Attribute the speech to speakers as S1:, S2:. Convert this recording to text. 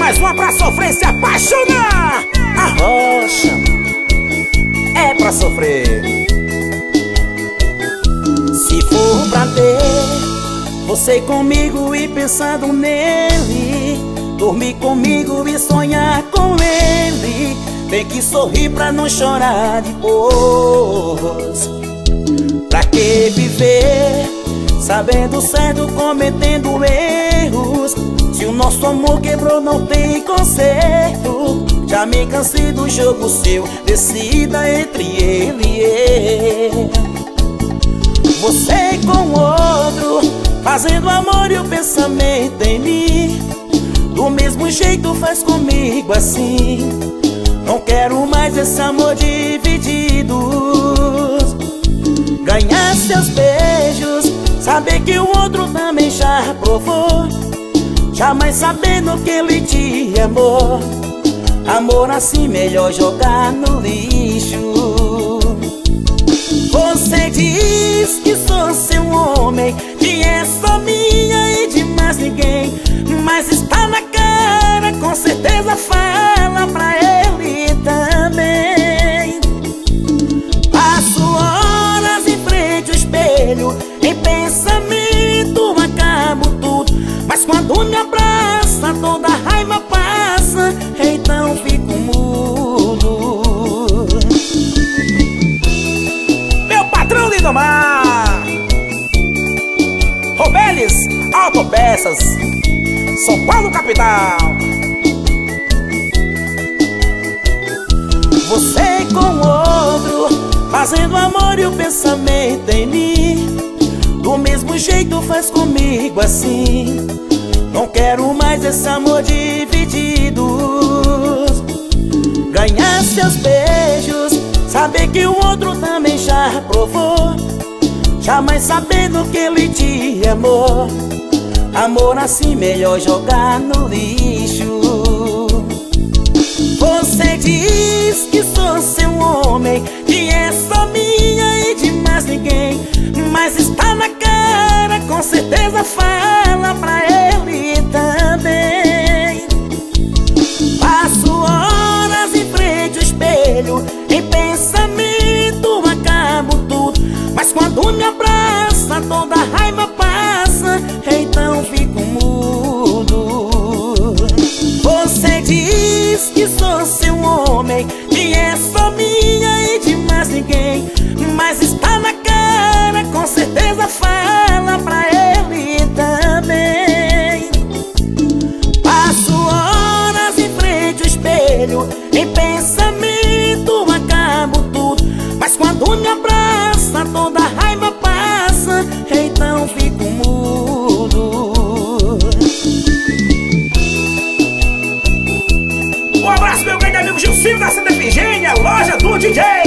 S1: Mais uma pra sofrer e se apaixonar. A rocha é pra sofrer. Se for pra ter você comigo e pensando nele, dormir comigo e sonhar com ele, tem que sorrir pra não chorar depois. Pra que viver sabendo certo, cometendo erros? Se o nosso amor quebrou, não tem conserto. Já me cansei do jogo seu, decida entre ele e eu. Você com outro, fazendo amor e o pensamento em mim, do mesmo jeito faz comigo assim. Não quero mais esse amor dividido. Ganhar seus beijos, saber que o outro também já provou, jamais sabendo que ele te amou. Amor assim melhor jogar no lixo. Você diz que sou seu homem, que é só minha e de mais ninguém, mas está na cara, com certeza fala pra ele também. Passo horas em frente ao espelho, em pensamento acabo tudo, mas quando me abraça toda a raiva passa, então fico mudo. Meu patrão Lindomar, Robeles Autopeças, São Paulo capital. Você com outro, fazendo amor e o pensamento em mim, do mesmo jeito faz comigo assim. Não quero mais esse amor dividido. Ganhar seus beijos, saber que o outro também já provou, jamais sabendo que ele te amou. Amor assim melhor jogar no lixo. Você diz que sou seu homem, que é só minha e de mais ninguém, mas está na cara, com certeza fala pra ele também. Passo horas em frente ao espelho, em pensamento acabo tudo, mas quando me abraça toda a raiva passa, então fico mudo. Você diz que sou seu homem, que é só minha e de mais ninguém, mas está na cara, com certeza fala pra ele também. Passo horas em frente ao espelho, em pensamento acabo tudo, mas quando me abraça toda a raiva passa, então fico mudo. Um abraço meu grande amigo Gilcinho da Santa Efigênia, loja do DJ.